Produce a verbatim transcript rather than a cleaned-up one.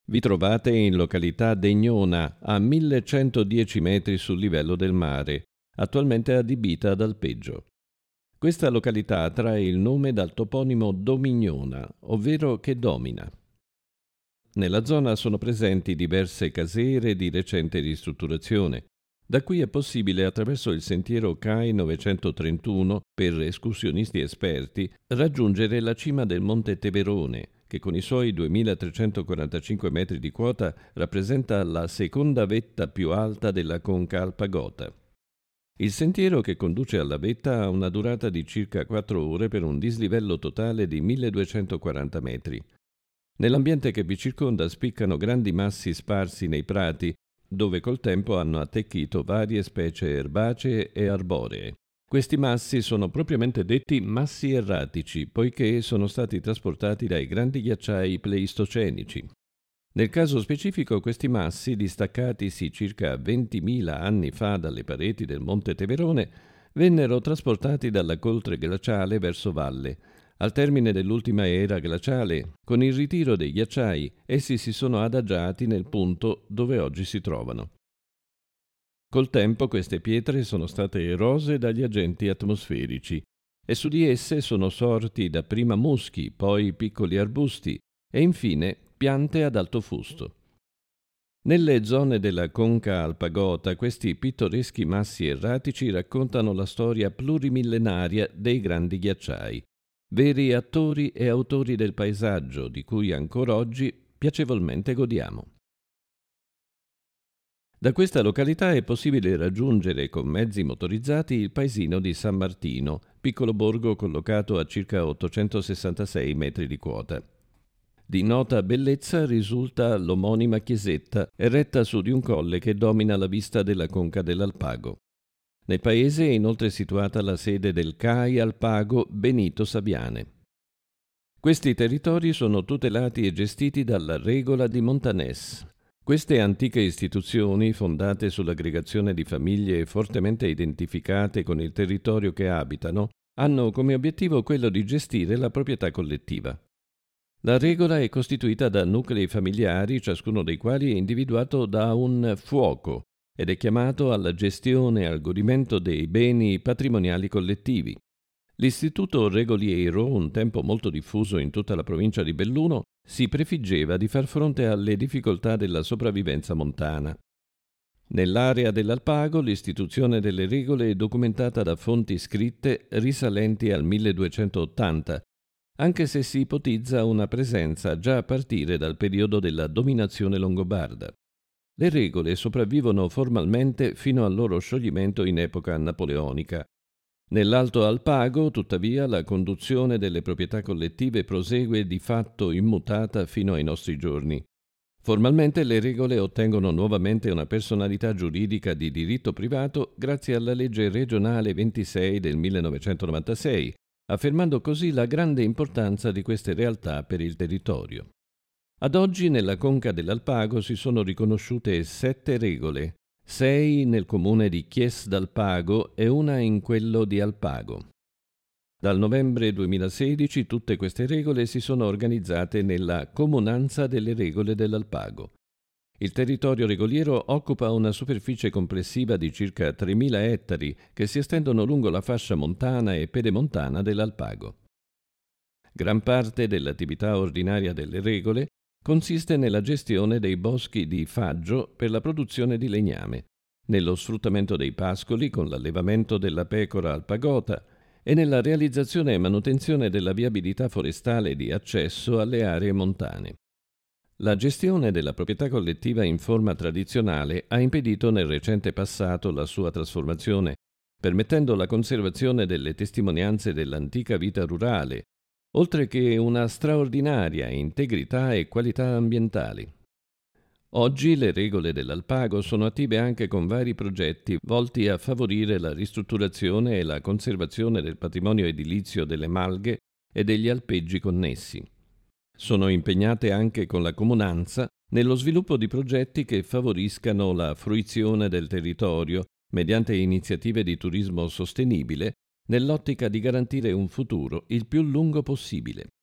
Vi trovate in località Degnona, a millecentodieci metri sul livello del mare, attualmente adibita ad alpeggio. Questa località trae il nome dal toponimo Domignona, ovvero che domina. Nella zona sono presenti diverse casere di recente ristrutturazione. Da qui è possibile, attraverso il sentiero C A I novecentotrentuno, per escursionisti esperti, raggiungere la cima del Monte Teverone, che con i suoi duemilatrecentoquarantacinque metri di quota rappresenta la seconda vetta più alta della Conca Alpagota. Il sentiero che conduce alla vetta ha una durata di circa quattro ore per un dislivello totale di milleduecentoquaranta metri. Nell'ambiente che vi circonda spiccano grandi massi sparsi nei prati, dove col tempo hanno attecchito varie specie erbacee e arboree. Questi massi sono propriamente detti massi erratici, poiché sono stati trasportati dai grandi ghiacciai pleistocenici. Nel caso specifico, questi massi, distaccatisi circa ventimila anni fa dalle pareti del Monte Teverone, vennero trasportati dalla coltre glaciale verso valle. Al termine dell'ultima era glaciale, con il ritiro dei ghiacciai, essi si sono adagiati nel punto dove oggi si trovano. Col tempo queste pietre sono state erose dagli agenti atmosferici e su di esse sono sorti dapprima muschi, poi piccoli arbusti e infine piante ad alto fusto. Nelle zone della Conca Alpagota questi pittoreschi massi erratici raccontano la storia plurimillenaria dei grandi ghiacciai, veri attori e autori del paesaggio di cui ancora oggi piacevolmente godiamo. Da questa località è possibile raggiungere con mezzi motorizzati il paesino di San Martino, piccolo borgo collocato a circa ottocentosessantasei metri di quota. Di nota bellezza risulta l'omonima chiesetta, eretta su di un colle che domina la vista della conca dell'Alpago. Nel paese è inoltre situata la sede del C A I Alpago Benito Saviane. Questi territori sono tutelati e gestiti dalla Regola di Montanès. Queste antiche istituzioni, fondate sull'aggregazione di famiglie fortemente identificate con il territorio che abitano, hanno come obiettivo quello di gestire la proprietà collettiva. La regola è costituita da nuclei familiari, ciascuno dei quali è individuato da un fuoco ed è chiamato alla gestione e al godimento dei beni patrimoniali collettivi. L'istituto regoliero, un tempo molto diffuso in tutta la provincia di Belluno, si prefiggeva di far fronte alle difficoltà della sopravvivenza montana. Nell'area dell'Alpago l'istituzione delle regole è documentata da fonti scritte risalenti al milleduecentottanta, anche se si ipotizza una presenza già a partire dal periodo della dominazione longobarda. Le regole sopravvivono formalmente fino al loro scioglimento in epoca napoleonica. Nell'Alto Alpago, tuttavia, la conduzione delle proprietà collettive prosegue di fatto immutata fino ai nostri giorni. Formalmente le regole ottengono nuovamente una personalità giuridica di diritto privato grazie alla legge regionale ventisei del millenovecentonovantasei, affermando così la grande importanza di queste realtà per il territorio. Ad oggi nella conca dell'Alpago si sono riconosciute sette regole, sei nel comune di Chies d'Alpago e una in quello di Alpago. Dal novembre duemilasedici tutte queste regole si sono organizzate nella Comunanza delle Regole dell'Alpago. Il territorio regoliero occupa una superficie complessiva di circa tremila ettari che si estendono lungo la fascia montana e pedemontana dell'Alpago. Gran parte dell'attività ordinaria delle regole consiste nella gestione dei boschi di faggio per la produzione di legname, nello sfruttamento dei pascoli con l'allevamento della pecora alpagota e nella realizzazione e manutenzione della viabilità forestale di accesso alle aree montane. La gestione della proprietà collettiva in forma tradizionale ha impedito nel recente passato la sua trasformazione, permettendo la conservazione delle testimonianze dell'antica vita rurale, oltre che una straordinaria integrità e qualità ambientali. Oggi le regole dell'Alpago sono attive anche con vari progetti volti a favorire la ristrutturazione e la conservazione del patrimonio edilizio delle malghe e degli alpeggi connessi. Sono impegnate anche con la comunanza nello sviluppo di progetti che favoriscano la fruizione del territorio mediante iniziative di turismo sostenibile nell'ottica di garantire un futuro il più lungo possibile.